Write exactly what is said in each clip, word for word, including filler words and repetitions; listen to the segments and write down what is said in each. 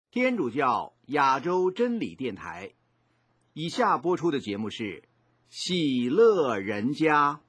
天主教亚洲真理电台，以下播出的节目是《喜乐人家》。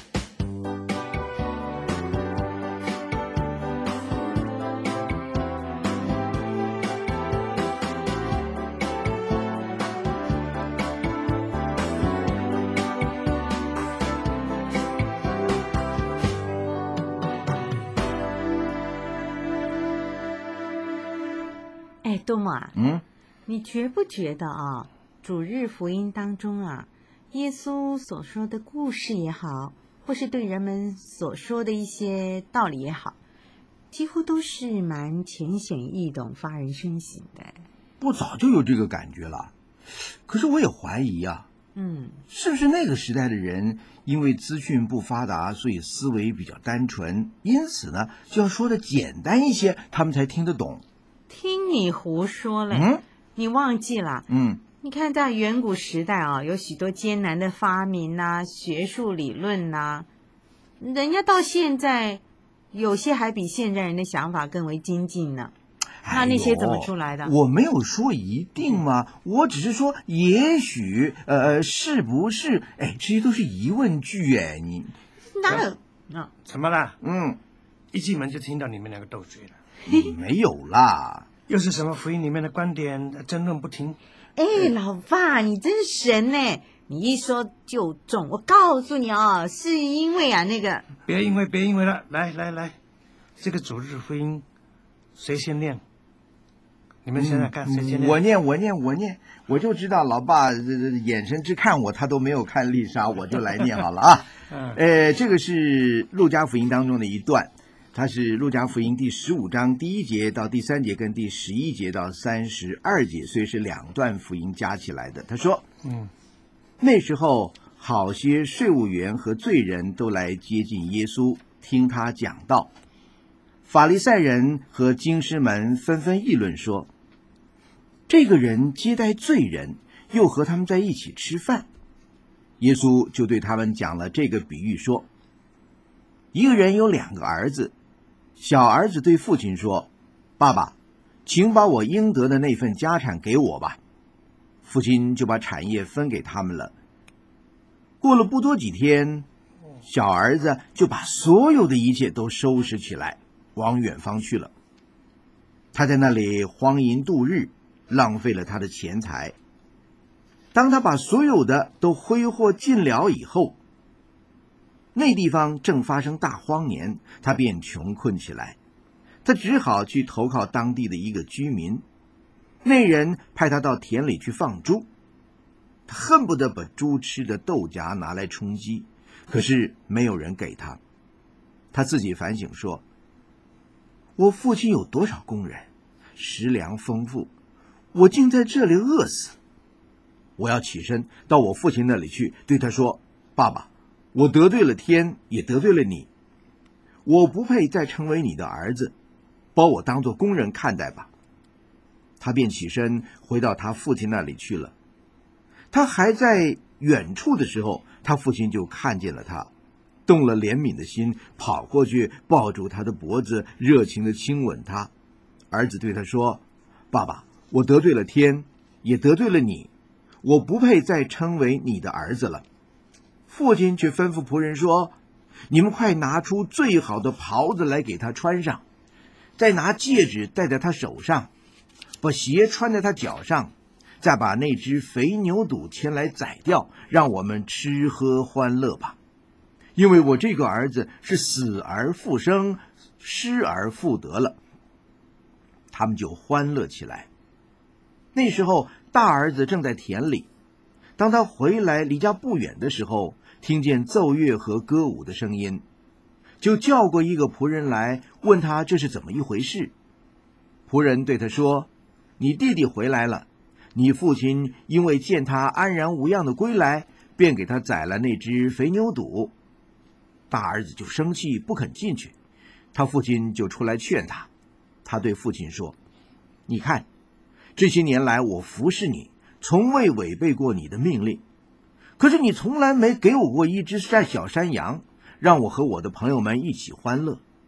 哎，多么啊， 嗯， 你觉不觉得啊，主日福音当中啊，耶稣所说的故事也好，或是对人们所说的一些道理也好，几乎都是蛮浅显易懂、发人深省的。 我早就有这个感觉了，可是我也怀疑啊， 嗯， 是不是那个时代的人因为资讯不发达，所以思维比较单纯，因此呢，就要说的简单一些，他们才听得懂。 听你胡说嘞！ 嗯， 你忘记了？ 嗯， 你看在远古时代啊，有许多艰难的发明呐、学术理论呐、人家到现在有些还比现在人的想法更为精进呢。那那些怎么出来的？ 哎、我没有说一定嘛，我只是说也许，呃，是不是？哎，这些都是疑问句哎，你哪有？啊， 怎么啦？ 嗯， 一进门就听到你们两个斗嘴了。 没有啦。 又是什么福音里面的观点争论不停？ 哎，老爸，你真神呢！你一说就中。我告诉你哦，是因为啊，那个别因为别因为了，来来来，这个主日福音谁先念？你们现在看谁先念？ 嗯、我念我念我念，我就知道老爸这这眼神只看我，他都没有看丽莎，我就来念好了啊。 嗯， 呃，这个是路加福音当中的一段。它是路加福音第十五章第一节到第三节跟第十一节到三十二节，所以是两段福音加起来的。他说， 嗯， 那时候好些税务员和罪人都来接近耶稣，听他讲道。法利赛人和经师们纷纷议论说，这个人接待罪人，又和他们在一起吃饭。耶稣就对他们讲了这个比喻说，一个人有两个儿子，小儿子对父亲说，爸爸，请把我应得的那份家产给我吧。父亲就把产业分给他们了。过了不多几天，小儿子就把所有的一切都收拾起来，往远方去了。他在那里荒淫度日，浪费了他的钱财。当他把所有的都挥霍尽了以后，那地方正发生大荒年，他便穷困起来，他只好去投靠当地的一个居民。那人派他到田里去放猪，他恨不得把猪吃的豆荚拿来充饥，可是没有人给他。他自己反省说，我父亲有多少工人，食粮丰富，我竟在这里饿死。我要起身到我父亲那里去，对他说，爸爸，我得罪了天，也得罪了你，我不配再成为你的儿子，把我当作工人看待吧。他便起身回到他父亲那里去了。他还在远处的时候，他父亲就看见了他，动了怜悯的心，跑过去抱住他的脖子，热情地亲吻他。儿子对他说，爸爸，我得罪了天，也得罪了你，我不配再称为你的儿子了。父亲却吩咐仆人说，你们快拿出最好的袍子来给他穿上，再拿戒指戴在他手上，把鞋穿在他脚上，再把那只肥牛犊牵来宰掉，让我们吃喝欢乐吧。因为我这个儿子是死而复生，失而复得了。他们就欢乐起来。那时候大儿子正在田里，当他回来离家不远的时候，听见奏乐和歌舞的声音，就叫过一个仆人来，问他这是怎么一回事。仆人对他说，你弟弟回来了，你父亲因为见他安然无恙的归来，便给他宰了那只肥牛犊。大儿子就生气，不肯进去，他父亲就出来劝他。他对父亲说，你看，这些年来我服侍你，从未违背过你的命令，可是你从来没给我过一只小山羊，让我和我的朋友们一起欢乐。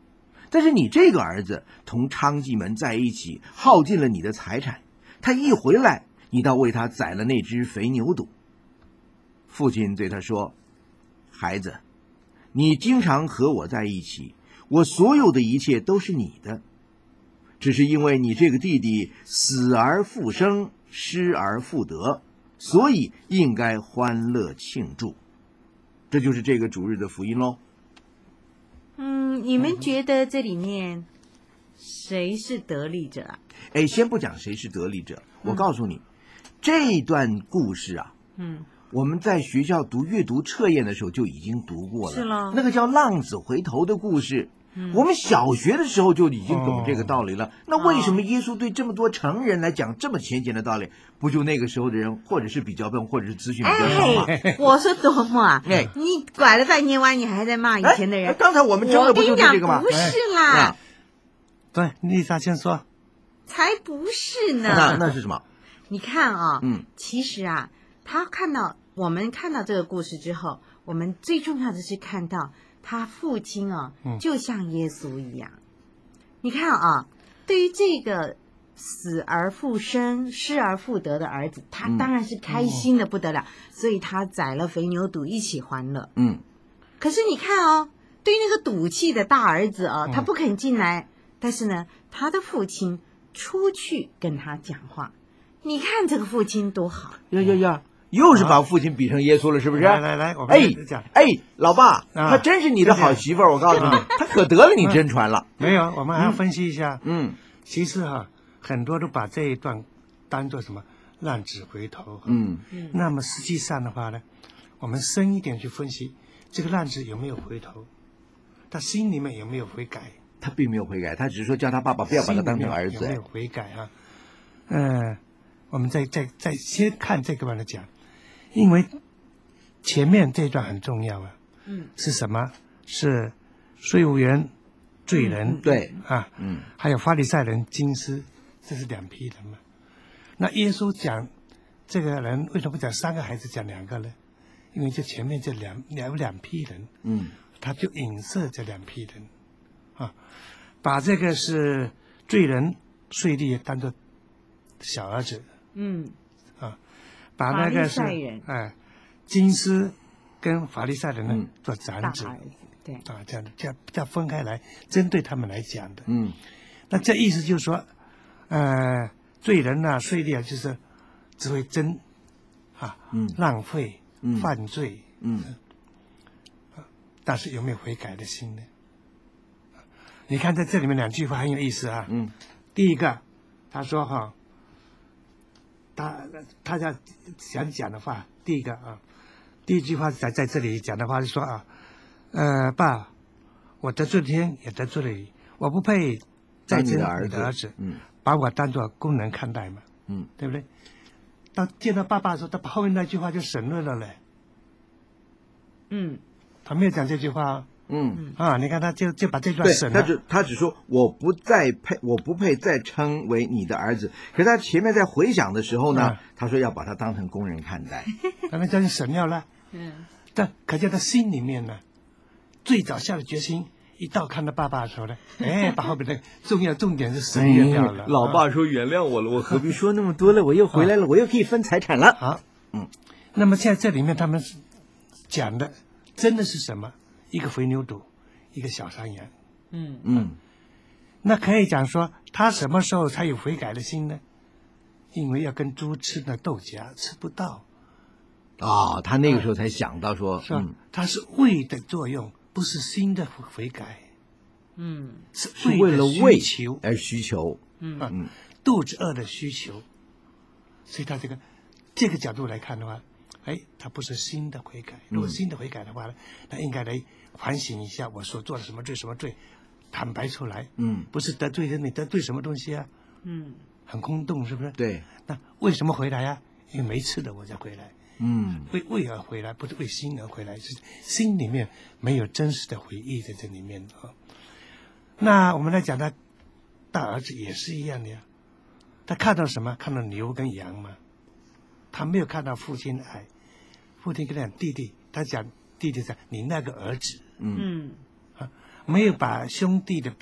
但是你这个儿子同娼妓们在一起，耗尽了你的财产，他一回来，你倒为他宰了那只肥牛犊。父亲对他说：孩子，你经常和我在一起，我所有的一切都是你的，只是因为你这个弟弟死而复生，失而复得，所以应该欢乐庆祝。这就是这个主日的福音喽。 嗯，你们觉得这里面谁是得利者啊？ 哎，先不讲谁是得利者，我告诉你，嗯、这段故事啊， 嗯， 我们在学校读阅读测验的时候就已经读过了， 是了， 那个叫浪子回头的故事。嗯、我们小学的时候就已经懂这个道理了。哦、那为什么耶稣对这么多成人来讲这么浅显的道理？不就那个时候的人，或者是比较笨，或者是资讯比较少吗？ 哎、我说多么啊！哎，你拐了半天弯，你还在骂以前的人。 哎、刚才我们争的不就是这个吗？ 不是啦。 哎、 对，丽莎先说。 才不是呢。 那那是什么？ 你看啊， 嗯， 其实啊，他看到我们看到这个故事之后，我们最重要的是看到。他父亲啊，就像耶稣一样。嗯、你看啊，对于这个死而复生、失而复得的儿子，他当然是开心的不得了，嗯、所以他宰了肥牛犊一起欢乐。嗯。可是你看哦，对于那个赌气的大儿子啊，他不肯进来，嗯、但是呢，他的父亲出去跟他讲话。你看这个父亲多好！ 呀呀呀！又是把父亲比成耶稣了，是不是？ 来来来，我们讲。 哎哎，老爸，她真是你的好媳妇儿，我告诉你，她可得了你真传了。 没有，我们还要分析一下。 嗯， 其实哈，很多都把这一段当做什么浪子回头。 嗯嗯。那么实际上的话呢，我们深一点去分析，这个浪子有没有回头？他心里面有没有悔改？ 他并没有悔改，他只是说叫他爸爸不要把他当成儿子。 有没有悔改啊？嗯，我们再再再先看这个吧来讲。因为前面这段很重要啊，嗯，是什么？是税务员、罪人， 嗯、对啊，嗯，还有法利赛人、经师，这是两批人嘛。那耶稣讲这个人为什么不讲三个孩子，讲两个呢？因为这前面这两有两批人，嗯，他就影射这两批人，啊，把这个是罪人税吏当作小儿子，嗯。把那个是哎，经师跟法利赛人呢、嗯、做长子， 对啊，这样这样这样分开来，针对他们来讲的。 嗯， 那这意思就是说，呃，罪人呐、啊、税吏啊，就是只会争啊，嗯，浪费、嗯、犯罪，嗯，啊，但是有没有悔改的心呢？你看在这里面两句话很有意思啊。嗯，第一个，他说哈。他他要想讲的话，第一个啊，第一句话在在这里讲的话是说啊，呃，爸，我得罪天也得罪了你，我不配再生你的儿子，嗯，把我当作工人看待嘛，嗯，对不对？当见到爸爸的时候，他把后面那句话就省略了嘞，嗯，他没有讲这句话、啊。嗯啊，你看他就就把这段省了。 他只他只说我不再配，我不配再称为你的儿子。可是他前面在回想的时候呢，嗯、他说要把他当成工人看待， 那这就省掉了。嗯，但可见他心里面呢，最早下的决心，一到看到爸爸的时候呢，哎，把后面的重要重点是省略掉了、 哎。老爸说原谅我了，我何必说那么多了？我又回来了，啊、我又可以分财产了。 好，嗯，那么在这里面他们讲的真的是什么？一个肥牛犊，一个小山羊，嗯嗯，那可以讲说，他什么时候才有悔改的心呢？因为要跟猪吃的豆荚吃不到， 哦，他那个时候才想到说， 是吧？嗯、它是胃的作用，不是心的悔改，嗯，是为了胃求而需求， 嗯嗯，肚子饿的需求，所以他这个这个角度来看的话，哎，他不是心的悔改。如果心的悔改的话呢，那应该来反省一下我所做的什么罪什么罪，坦白出来。嗯，不是得罪人，你得罪什么东西啊？嗯，很空洞，是不是？ 对。 那为什么回来啊？因为没吃的我才回来。嗯，为为而回来，不是为心而回来，是心里面没有真实的回忆在这里面啊。那我们来讲他大儿子也是一样的呀，他看到什么？看到牛跟羊嘛，他没有看到父亲的爱。父亲跟他讲弟弟，他讲弟弟讲你那个儿子，嗯啊，没有把兄弟的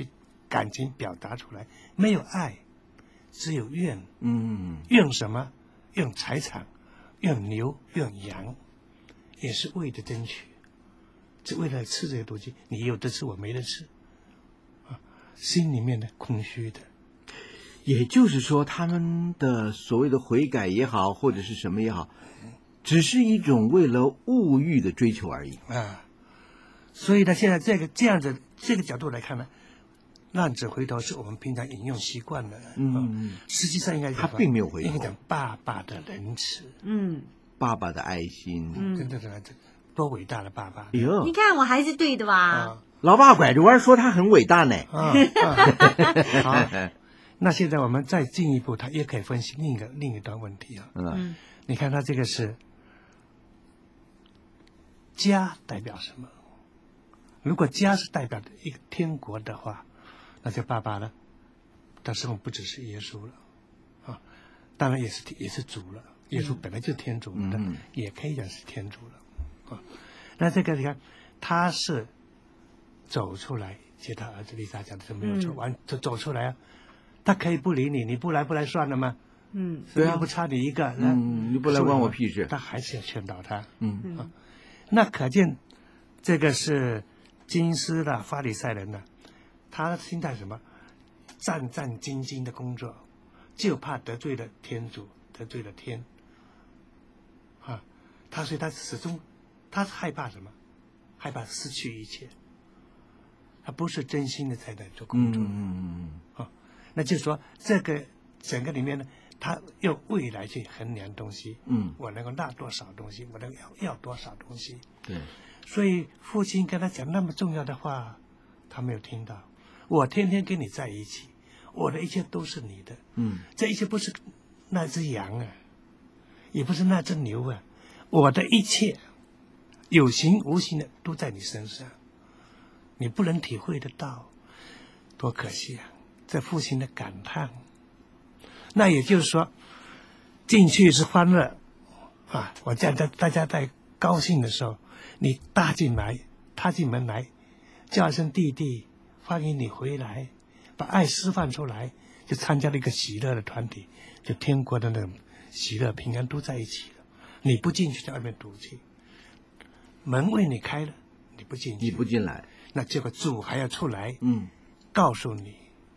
感情表达出来，没有爱，只有怨。 嗯， 怨什么？怨财产，怨牛，怨羊，也是为了争取，只为了吃这些东西，你有的吃，我没得吃，啊，心里面的空虚的。 也就是说，他们的所谓的悔改也好，或者是什么也好，只是一种为了物欲的追求而已啊。所以呢，现在这个这样子这个角度来看呢，浪子回头是我们平常引用习惯了， 嗯嗯，实际上应该讲他并没有回头， 应该讲爸爸的仁慈， 嗯， 爸爸的爱心， 嗯， 真的是多伟大的爸爸！ 哎呦， 你看我还是对的吧？ 啊， 老爸拐着弯说他很伟大呢。 啊啊好，那现在我们再进一步，他也可以分析另一个另一段问题啊。 嗯， 你看他这个是家代表什么？如果家是代表的一个天国的话，那就爸爸呢，他生活不只是耶稣了，啊，当然也是也是主了。耶稣本来就是天主的， 嗯、 也可以讲是天主了，啊，那这个你看，他是走出来，接他儿子丽莎讲的是没有错，完就走出来啊，他可以不理你，你不来不来算了吗？ 嗯， 对啊，又不差你一个， 嗯，你不来关我屁事。 他还是要劝导他， 嗯啊，那可见这个是经师的法利赛人呢，他心态什么？战战兢兢的工作，就怕得罪了天主，得罪了天，啊，他所以他始终他是害怕什么？害怕失去一切，他不是真心的在在做工作， 嗯嗯嗯， 啊，那就是说这个整个里面呢，他用未来去衡量东西， 嗯， 我能够纳多少东西，我能要要多少东西， 对， 所以父亲跟他讲那么重要的话，他没有听到。我天天跟你在一起，我的一切都是你的， 嗯， 这一切不是那只羊啊，也不是那只牛啊，我的一切有形无形的都在你身上，你不能体会得到，多可惜啊！这父亲的感叹。那也就是说，进去是欢乐啊！我在在大家在高兴的时候，你踏进来，踏进门来，叫一声弟弟，欢迎你回来，把爱释放出来，就参加了一个喜乐的团体，就天国的那种喜乐平安都在一起了。你不进去，在外面赌气，门为你开了，你不进去， 你不进来， 那结果主还要出来， 嗯， 告诉你。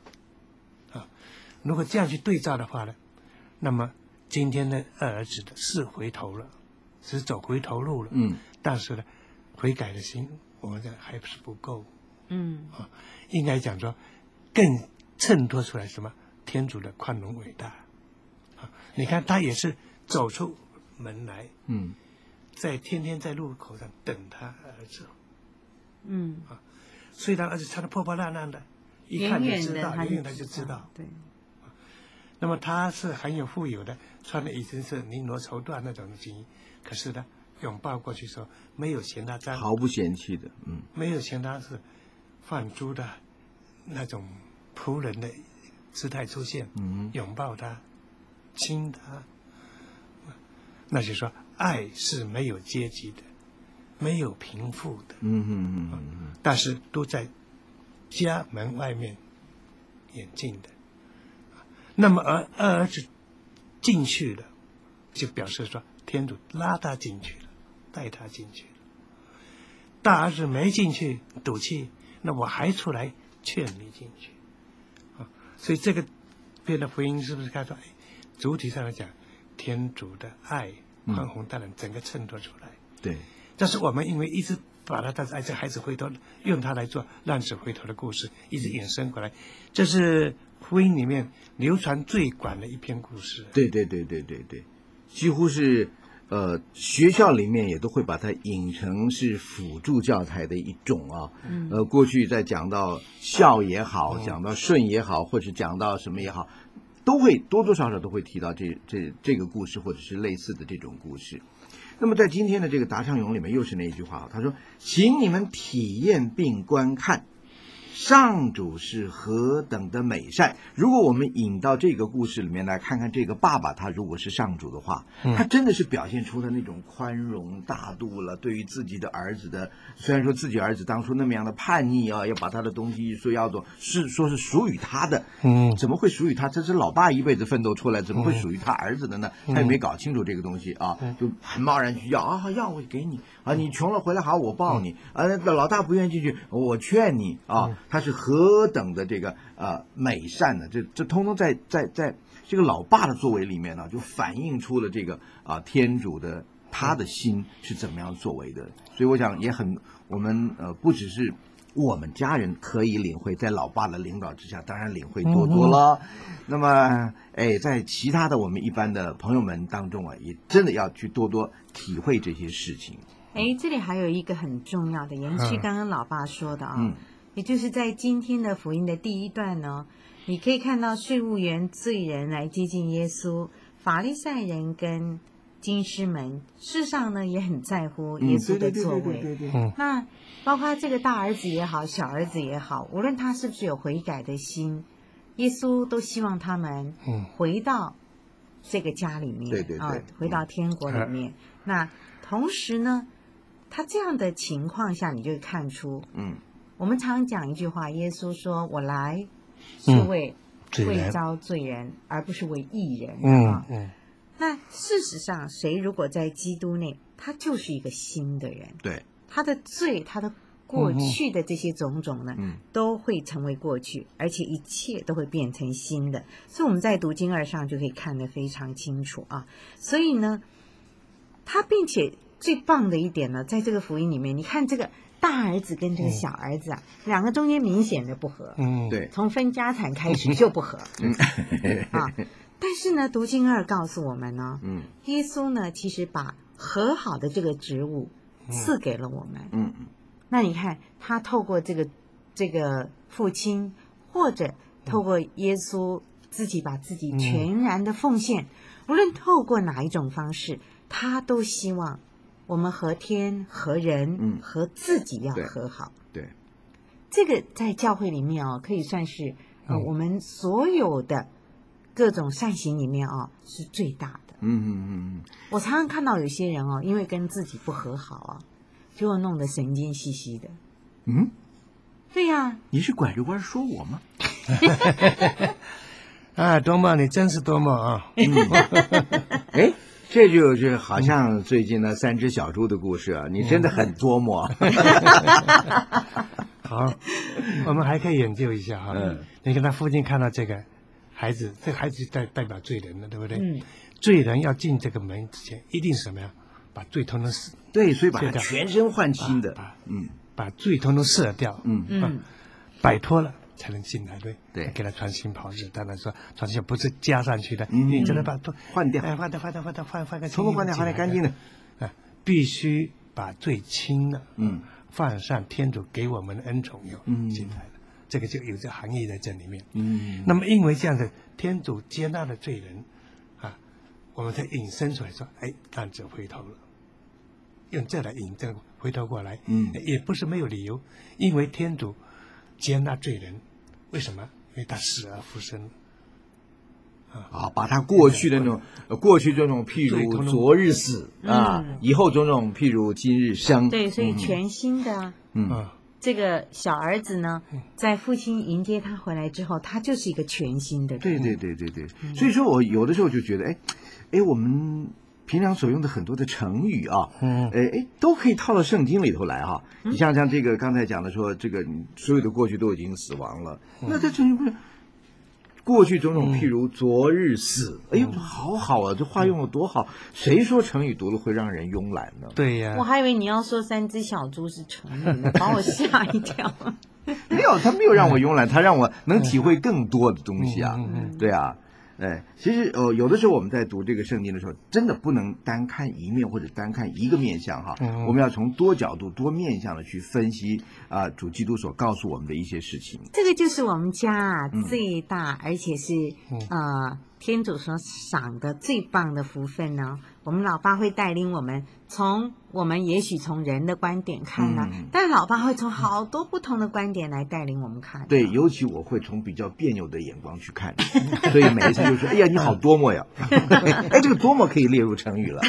如果这样去对照的话呢，那么今天的二儿子的是回头了，是走回头路了， 嗯， 但是呢，悔改的心我们这还是不够， 嗯啊，应该讲说更衬托出来什么天主的宽容伟大，啊，你看他也是走出门来， 嗯， 在天天在路口上等他儿子， 嗯， 啊，虽然儿子穿得破破烂烂的，一看就知道， 远远远的就知道， 对。 那么他是很有富有的，穿的已经是绫罗绸缎那种精衣，可是呢，拥抱过去的时候没有嫌他脏， 毫不嫌弃的，嗯， 没有嫌他是贩猪的那种仆人的姿态出现， 嗯， 拥抱他，亲他，那就是说爱是没有阶级的，没有贫富的， 嗯嗯嗯嗯， 但是都在家门外面眼镜的。那么而二儿子进去了，就表示说天主拉他进去了，带他进去了。大儿子没进去赌气，那我还出来劝你进去啊。所以这个边的福音是不是看出来？主体上来讲，天主的爱宽宏大量整个衬托出来。 对， 但是我们因为一直把他当成这孩子回头，用他来做浪子回头的故事，一直衍生过来，这是福音里面流传最广的一篇故事。 对对对对对对，几乎是呃学校里面也都会把它引成是辅助教材的一种啊。嗯、呃，过去在讲到孝也好， 嗯、 讲到顺也好，或者讲到什么也好，都会多多少少都会提到这这这个故事，或者是类似的这种故事。那么在今天的这个答唱咏里面，又是那一句话，他说：“请你们体验并观看， 上主是何等的美善。如果我们引到这个故事里面来看看这个爸爸，他如果是上主的话，他真的是表现出了那种宽容大度了，对于自己的儿子的，虽然说自己儿子当初那么样的叛逆啊，要把他的东西说要做是说是属于他的，嗯，怎么会属于他？这是老爸一辈子奋斗出来，怎么会属于他儿子的呢？他也没搞清楚这个东西啊，就很贸然去要啊，要我给你啊，你穷了回来好我抱你啊，老大不愿意进去我劝你啊，他是何等的这个呃美善呢？这这通通在在在这个老爸的作为里面呢，就反映出了这个啊天主的他的心是怎么样作为的。所以我想也很我们呃不只是我们家人可以领会，在老爸的领导之下，当然领会多多了。嗯、那么，哎，在其他的我们一般的朋友们当中啊，也真的要去多多体会这些事情。 哎，这里还有一个很重要的，延续刚刚老爸说的啊， 嗯、 也就是在今天的福音的第一段呢，你可以看到税务员罪人来接近耶稣，法利赛人跟经师们事实上呢也很在乎耶稣的作为。那包括这个大儿子也好，小儿子也好，无论他是不是有悔改的心，耶稣都希望他们回到这个家里面， 对对对啊，回到天国里面。那同时呢，他这样的情况下，你就会看出，嗯，我们常讲一句话，耶稣说：“我来是为为招罪人，而不是为义人。”啊，嗯。那事实上，谁如果在基督内，他就是一个新的人。 对， 他的罪，他的过去的这些种种呢，嗯、都会成为过去，而且一切都会变成新的。所以我们在读经二上就可以看得非常清楚啊。所以呢，他并且最棒的一点呢，在这个福音里面，你看这个大儿子跟这个小儿子啊，嗯、两个中间明显的不合。 嗯，对， 从分家产开始就不合。嗯啊。但是呢，读经二告诉我们呢，嗯，耶稣呢其实把和好的这个职务赐给了我们，嗯嗯。那你看，他透过这个这个父亲，或者透过耶稣自己把自己全然的奉献，嗯、无论透过哪一种方式，他都希望我们和天、和人、嗯、和自己要和好。 对，对这个在教会里面哦，可以算是呃、嗯、我们所有的各种善行里面啊，是最大的。 嗯嗯嗯。 我常常看到有些人哦，因为跟自己不和好啊，结果弄得神经兮兮的。 嗯， 对呀、啊。 你是拐着弯说我吗？ 啊，多么，你真是多么啊！嗯， 哎，这就是好像最近的三只小猪的故事啊，你真的很多么。 好，我们还可以研究一下哈。嗯。你跟他父亲看到这个。孩子，这个孩子代代表罪人了，对不对？嗯，罪人要进这个门之前，一定是什么呀？把罪统统死。 对，所以把他全身换新的， 把嗯，把罪统统赦掉，嗯嗯，摆脱了才能进来，对对， 给他穿新袍子。当然说穿新不是加上去的，你真的把换掉， 哎，换掉，换掉，换掉，换换个， 从头换掉，换掉干净的， 啊，必须把罪清了，嗯，放上天主给我们的恩宠以后，嗯，进来了。这个就有这含义在这里面。嗯，那么因为这样的天主接纳的罪人，啊，我们才引申出来说，哎，浪子回头了，用这来引证回头过来。嗯，也不是没有理由，因为天主接纳罪人，为什么？因为他死而复生。 啊，把他过去的那种，呃、过去这种譬如昨日死啊，嗯、以后种种譬如今日生。 对，所以全新的啊。嗯。嗯这个小儿子呢，在父亲迎接他回来之后，他就是一个全新的人。 对对对对对，嗯、所以说我有的时候就觉得，哎，哎，我们平常所用的很多的成语啊，嗯，哎哎，都可以套到圣经里头来哈。嗯、你像像这个刚才讲的说，这个所有的过去都已经死亡了，嗯、那这成语不是？过去种种譬如昨日死，嗯、哎呦，好好啊，这话用的多好！谁说成语读了会让人慵懒呢？ 对呀， 我还以为你要说三只小猪是成语呢，把我吓一跳。 没有，他没有让我慵懒，他让我能体会更多的东西啊！ 嗯、 对啊，哎，其实呃，有的时候我们在读这个圣经的时候，真的不能单看一面或者单看一个面向哈，嗯、我们要从多角度、多面向的去分析啊、呃，主基督所告诉我们的一些事情。 这个就是我们家啊、嗯、最大，而且是呃天主所赏的最棒的福分呢，我们老爸会带领我们从我们也许从人的观点看呢、啊嗯，但老爸会从好多不同的观点来带领我们看、啊。 对，尤其我会从比较别扭的眼光去看，所以每一次就说：“哎呀，你好多么呀！”哎，这个多么可以列入成语了，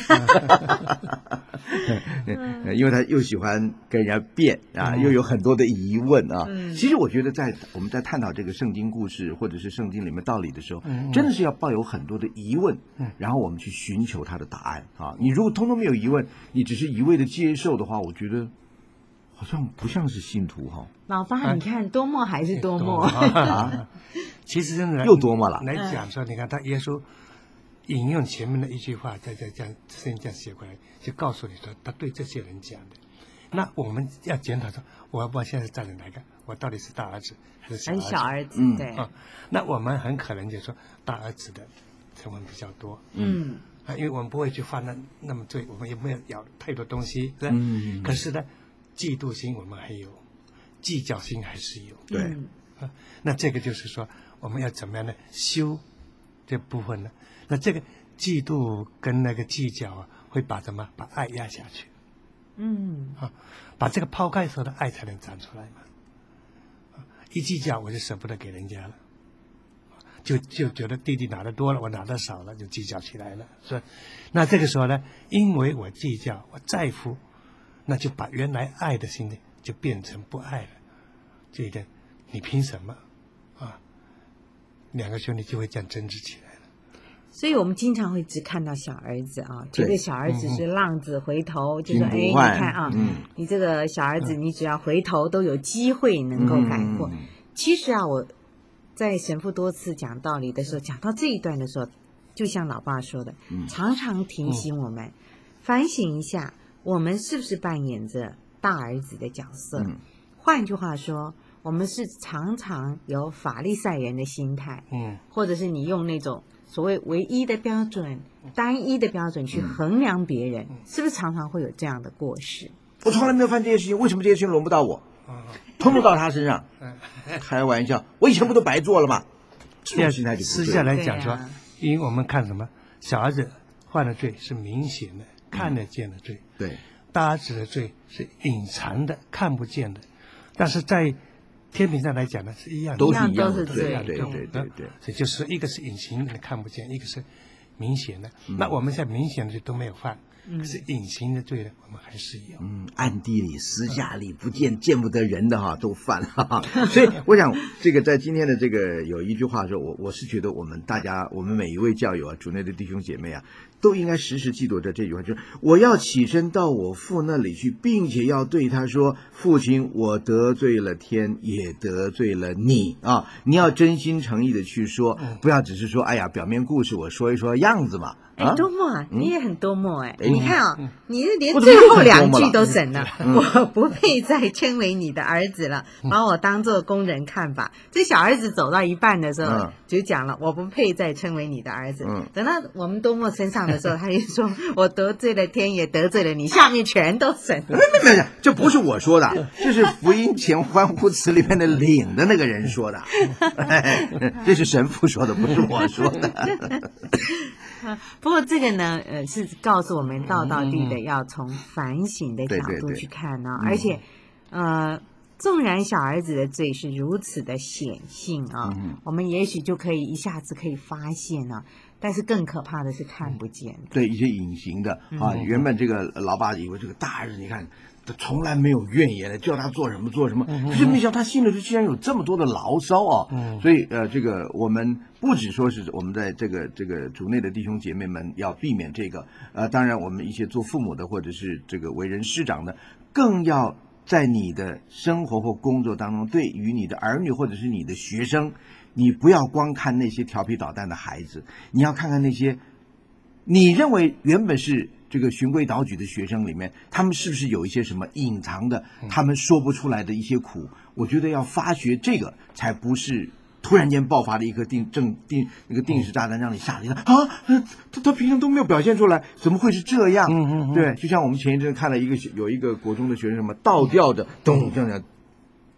因为他又喜欢跟人家辩啊，又有很多的疑问啊。嗯、其实我觉得在我们在探讨这个圣经故事或者是圣经里面道理的时候，嗯、真的是要抱有很多的疑问，嗯、然后我们去寻求他的答案啊。你如果通通没有疑问，你只是一味的接受的话，我觉得好像不像是信徒哈。 老爸，你看多么还是多么啊！其实真的又多么了。 来讲说，你看他耶稣引用前面的一句话，再再这样圣经这样写过来，就告诉你说，他对这些人讲的。那我们要检讨说，我我现在站在哪个？我到底是大儿子还是小儿子？ 小儿子， 嗯、 对、 啊。那我们很可能就说大儿子的成分比较多。嗯。啊，因为我们不会去犯那那么罪，我们也没有咬太多东西，是吧？嗯。可是呢，嫉妒心我们还有，计较心还是有。 对。 啊，那这个就是说，我们要怎么样呢？修这部分呢？那这个嫉妒跟那个计较啊，会把什么？把爱压下去。嗯。啊，把这个抛开的时候的爱才能长出来嘛。啊，一计较我就舍不得给人家了。就就觉得弟弟拿的多了，我拿的少了，就计较起来了，是吧？那这个时候呢，因为我计较，我在乎，那就把原来爱的心呢，就变成不爱了。这一点，你凭什么啊？两个兄弟就会这样争执起来了。 所以我们经常会只看到小儿子啊，觉得小儿子是浪子回头，就说哎，你看啊，嗯、你这个小儿子，你只要回头都有机会能够改过。嗯、其实啊，我。在神父多次讲道理的时候，讲到这一段的时候，就像老爸说的，嗯、常常提醒我们、嗯、反省一下，我们是不是扮演着大儿子的角色？嗯、换句话说，我们是常常有法利赛人的心态，嗯，或者是你用那种所谓唯一的标准、单一的标准去衡量别人，嗯、是不是常常会有这样的过失？ 我从来没有犯这些事情，为什么这些事情轮不到我？通通到他身上，开玩笑，我以前不都白做了吗？这种心态就不对。 私下来讲说，因为我们看什么，小儿子犯的罪是明显的、看得见的罪， 对； 大儿子的罪是隐藏的、看不见的。但是在天平上来讲呢，是一样的， 都是一样的， 对对对对对对。 所以就是一个是隐形的看不见，一个是明显的。那我们现在明显的罪都没有犯。可是隐形的罪呢，我们还是有。 嗯，暗地里、私下里不见、见不得人的哈，都犯了哈。所以我想，这个在今天的这个有一句话说，我我是觉得我们大家，我们每一位教友啊，主内的弟兄姐妹啊，都应该时时记住着这句话，就是我要起身到我父那里去，并且要对他说：“父亲，我得罪了天，也得罪了你啊！”你要真心诚意的去说，不要只是说，哎呀，表面故事我说一说样子嘛。 哎，多默啊，你也很多默哎！你看啊，你连最后两句都省了。我不配再称为你的儿子了，把我当做工人看吧。这小儿子走到一半的时候就讲了，我不配再称为你的儿子。等到我们多默身上的时候，他就说我得罪了天，也得罪了你，下面全都省了。 没没没，这不是我说的，这是福音前欢呼词里面的领的那个人说的，这是神父说的，不是我说的。 不过这个呢，呃，是告诉我们道道地的要从反省的角度去看呢、哦，而且，呃，纵然小儿子的罪是如此的显性啊、哦，嗯、我们也许就可以一下子可以发现呢、啊，但是更可怕的是看不见的， 对一些隐形的啊，嗯、原本这个老爸以为这个大儿子，你看。他从来没有怨言的，叫他做什么做什么，可是没想到他心里头竟然有这么多的牢骚啊！嗯、所以呃，这个我们不只说是我们在这个这个主内的弟兄姐妹们要避免这个，呃，当然我们一些做父母的或者是这个为人师长的，更要在你的生活或工作当中，对于你的儿女或者是你的学生，你不要光看那些调皮捣蛋的孩子，你要看看那些你认为原本是。这个循规蹈矩的学生里面，他们是不是有一些什么隐藏的，他们说不出来的一些苦？我觉得要发掘这个，才不是突然间爆发的一颗定正定那个定时炸弹，让你吓了一跳啊！他他平常都没有表现出来，怎么会是这样？嗯嗯嗯对，就像我们前一阵看了一个有一个国中的学生什么倒吊着咚这样。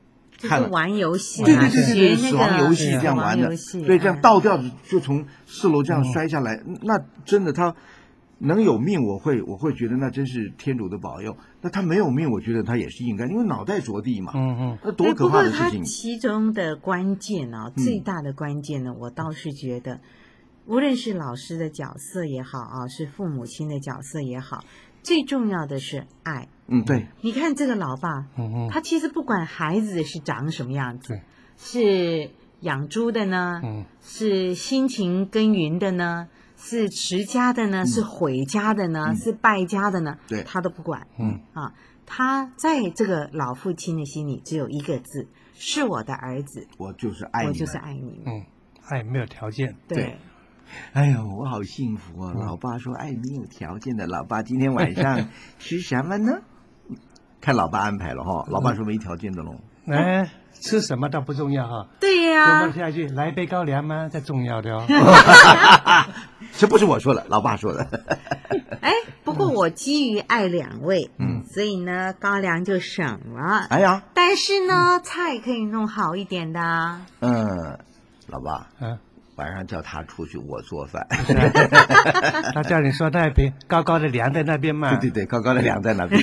看了玩游戏， 对对对对对， 学那个死亡游戏这样玩的，对，这样倒吊着就从四楼这样摔下来，那真的他能有命，我会我会觉得那真是天主的保佑。那他没有命，我觉得他也是应该，因为脑袋着地嘛，嗯嗯，那多可怕的事情。 不过他其中的关键啊，最大的关键呢，我倒是觉得，无论是老师的角色也好啊，是父母亲的角色也好，最重要的是爱。 嗯，对。 你看这个老爸，嗯、他其实不管孩子是长什么样子，是养猪的呢，嗯、是辛勤耕耘的呢，是持家的呢，嗯、是毁家的呢，嗯、是败家的呢， 对， 他都不管。嗯啊，他在这个老父亲的心里只有一个字：是我的儿子， 我就是爱你， 我就是爱你。 嗯，爱没有条件。 对。对， 哎呦，我好幸福啊！老爸说爱没有条件的。老爸今天晚上吃什么呢？看老爸安排了哈。老爸说没条件的喽。 哎，吃什么倒不重要哈。 对呀、啊。 说下去来杯高粱吗？这重要的哦。 这不是我说的，老爸说的。 哎，不过我基于爱两位，嗯，所以呢高粱就省了。 哎呀， 但是呢、嗯、菜可以弄好一点的。 嗯，老爸， 嗯。 晚上叫他出去，我做饭。 他叫你说那边高高的梁在那边嘛？ 对对对，高高的梁在那边。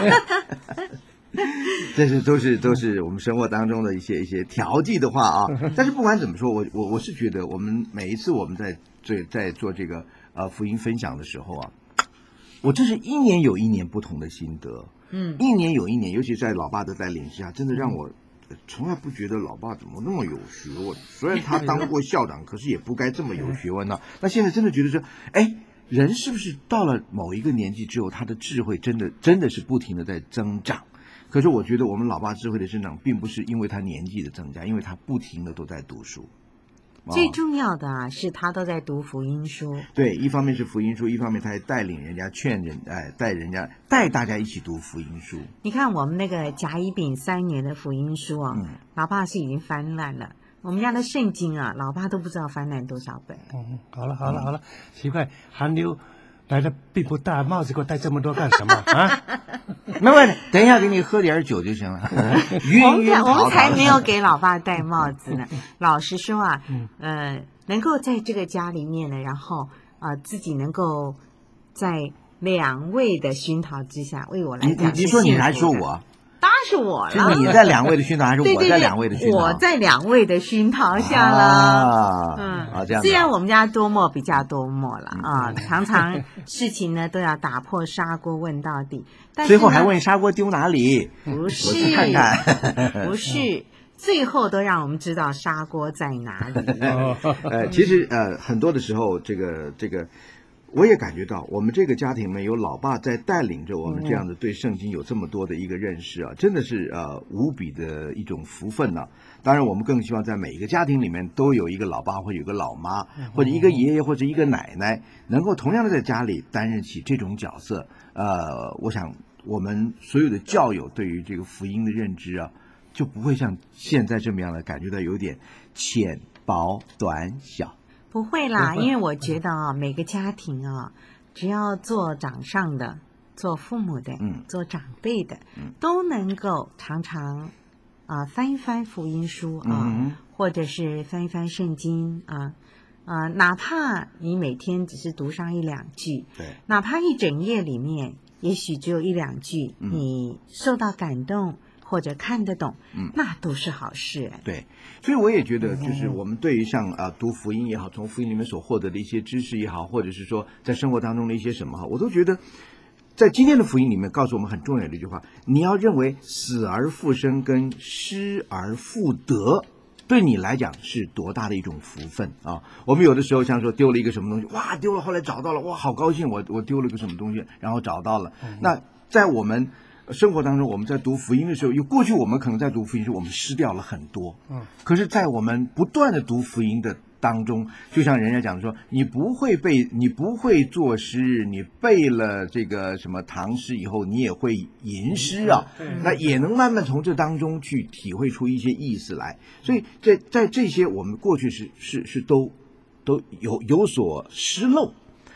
这是都是都是我们生活当中的一些一些调剂的话啊。但是不管怎么说，我我我是觉得，我们每一次我们在在在做这个呃福音分享的时候啊，我这是一年有一年不同的心得。嗯，一年有一年，尤其在老爸的带领下，真的让我。从来不觉得老爸怎么那么有学问，虽然他当过校长，可是也不该这么有学问呢、啊。那现在真的觉得说，哎，人是不是到了某一个年纪之后，他的智慧真的真的是不停的在增长？可是我觉得我们老爸智慧的增长，并不是因为他年纪的增加，因为他不停的都在读书。 最重要的啊，是他都在读福音书。 对，一方面是福音书，一方面他还带领人家劝人，哎，带人家带大家一起读福音书。 你看我们那个甲乙丙三年的福音书啊，嗯、老爸是已经翻烂了。我们家的圣经啊，老爸都不知道翻烂多少本。 嗯，好了好了好了，奇怪，寒流来的并不大，帽子给我戴这么多干什么啊？ 没问题，等一下给你喝点酒就行了。晕晕我们才没有给老爸戴帽子呢。老实说啊，呃，能够在这个家里面呢，然后啊、呃，自己能够在两位的熏陶之下，为我来讲， 你你说你还说我？ 当然是我了。 是你在两位的熏陶，还是我在两位的熏陶？ 我在两位的熏陶下了。 啊，嗯，啊，这样。 虽然我们家多磨比较多磨了啊，常常事情呢都要打破砂锅问到底。但最后还问砂锅丢哪里？ 不是， 我去看看。 不是。最后都让我们知道砂锅在哪里。 呃，其实呃，很多的时候，这个这个。我也感觉到，我们这个家庭里面有老爸在带领着我们，这样子对圣经有这么多的一个认识啊，真的是呃无比的一种福分呢、啊。当然，我们更希望在每一个家庭里面都有一个老爸，或者有个老妈，或者一个爷爷或者一个奶奶，能够同样的在家里担任起这种角色。呃，我想我们所有的教友对于这个福音的认知啊，就不会像现在这么样的感觉到有点浅薄短小。 不会啦，因为我觉得啊，每个家庭啊，只要做掌上的、做父母的、嗯、做长辈的，嗯、都能够常常啊、呃、翻一翻福音书啊，嗯、或者是翻一翻圣经啊啊、呃，哪怕你每天只是读上一两句， 对， 哪怕一整页里面也许只有一两句，嗯、你受到感动。或者看得懂，嗯，那都是好事。 对，所以我也觉得，就是我们对于像啊、呃、读福音也好，从福音里面所获得的一些知识也好，或者是说在生活当中的一些什么哈，我都觉得，在今天的福音里面告诉我们很重要的一句话：你要认为死而复生跟失而复得，对你来讲是多大的一种福分啊！我们有的时候像说丢了一个什么东西，哇，丢了，后来找到了，哇，好高兴，我我丢了个什么东西，然后找到了。嗯、那在我们生活当中，我们在读福音的时候，有过去我们可能在读福音的时候，我们失掉了很多。嗯，可是，在我们不断的读福音的当中，就像人家讲说，你不会背，你不会作诗，你背了这个什么唐诗以后，你也会吟诗啊。嗯、那也能慢慢从这当中去体会出一些意思来。所以在在这些我们过去是是是都都有有所失漏。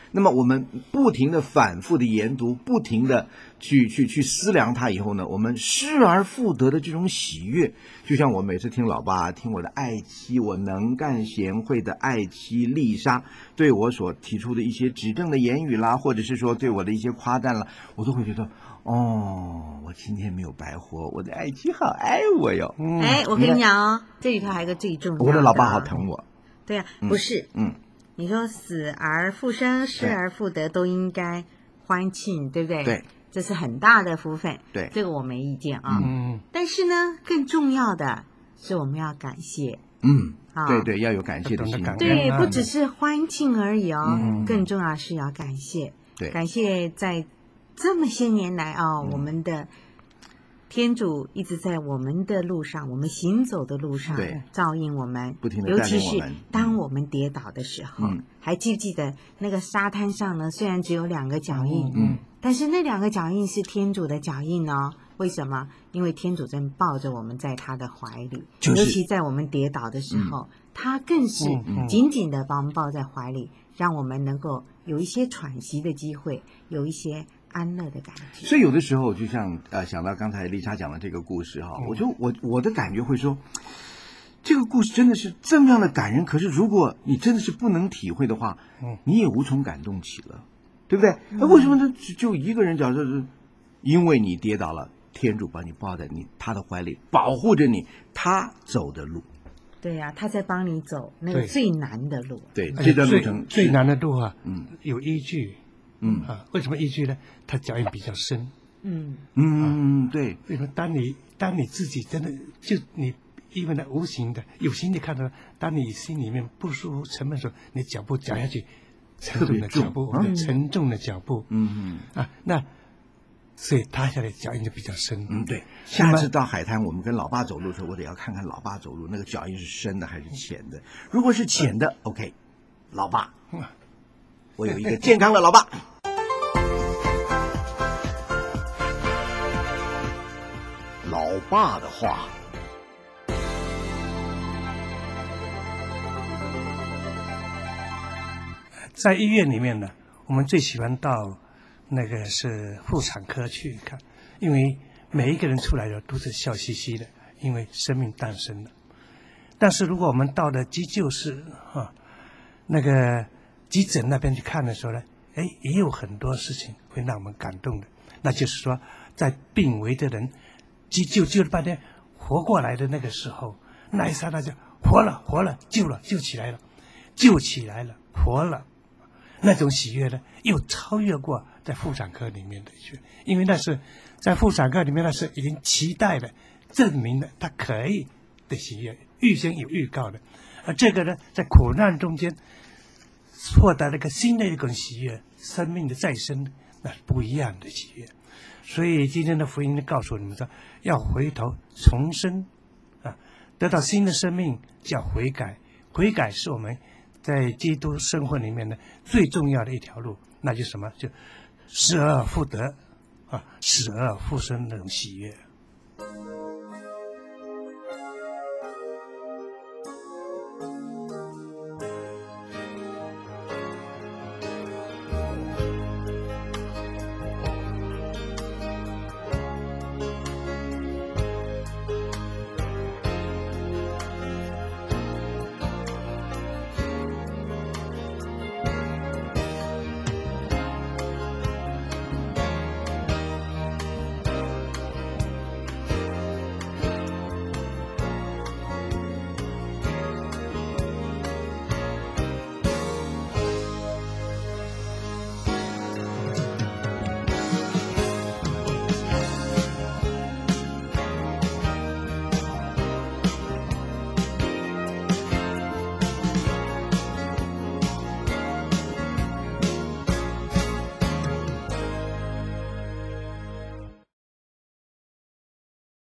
那么我们不停的反复的研读，不停的去去去思量它以后呢，我们失而复得的这种喜悦，就像我每次听老爸听我的爱妻，我能干贤惠的爱妻丽莎对我所提出的一些指正的言语啦，或者是说对我的一些夸赞啦，我都会觉得哦，我今天没有白活，我的爱妻好爱我哟。 嗯、哎，我跟你讲哦，这里头还有一个最重要的， 我的老爸好疼我。 对啊，不是， 嗯。嗯你说死而复生，失而复得，都应该欢庆，对不对？ 对， 这是很大的福分。 对， 这个我没意见啊。 嗯， 但是呢，更重要的是我们要感谢。 嗯， 啊， 对对，要有感谢的心。 对，不只是欢庆而已哦， 嗯、 更重要是要感谢。 对， 感谢在这么些年来啊、哦，嗯、我们的天主一直在我们的路上，我们行走的路上照应我们， 不停地尤其是当我们跌倒的时候， 嗯、 还记不记得那个沙滩上呢？虽然只有两个脚印， 嗯， 但是那两个脚印是天主的脚印哦。为什么？因为天主正抱着我们在他的怀里， 就是、 尤其在我们跌倒的时候，嗯、他更是紧紧的把我们抱在怀里，让我们能够有一些喘息的机会，有一些安乐的感觉。 所以有的时候就像呃想到刚才丽莎讲的这个故事哈，我就我我的感觉会说，这个故事真的是这么样的感人。可是如果你真的是不能体会的话，你也无从感动起了，对不对？那、嗯、为什么呢？就一个人假设是因为你跌倒了，天主把你抱在你他的怀里，保护着你，他走的路。 对呀、啊，他在帮你走那个最难的路。 对，这段路程最难的路啊，嗯，有依据。嗯啊，为什么依据呢？他脚印比较深。 嗯嗯，啊、对。 为什么？当你当你自己真的就你因为呢无形的，有形的看到，当你心里面不舒服、沉闷的时候，你脚步脚下去，沉重的脚步，嗯、沉重的脚步。 嗯嗯啊，那所以塌下来脚印就比较深。 嗯，对。下次到海滩，我们跟老爸走路的时候，我得要看看老爸走路那个脚印是深的还是浅的。如果是浅的、嗯、，OK， 老爸。嗯我有一个健康的老爸。老爸的话。 在医院里面呢，我们最喜欢到那个是妇产科去看，因为每一个人出来的都是笑嘻嘻的，因为生命诞生了。但是如果我们到了急救室啊，那个急诊那边去看的时候呢，哎，也有很多事情会让我们感动的。那就是说，在病危的人急救救了半天活过来的那个时候，那一刹那就活了，活了，救了，救起来了，救起来了，活了，那种喜悦呢，又超越过在妇产科里面的喜悦，因为那是在妇产科里面那是已经期待的、证明了他可以的喜悦，预先有预告的。而这个呢，在苦难中间获得了一个新的一种喜悦，生命的再生，那是不一样的喜悦。所以今天的福音告诉你们说，要回头重生啊，得到新的生命，叫悔改。悔改是我们在基督生活里面的最重要的一条路，那就是什么？就失而复得啊，死而复生那种喜悦。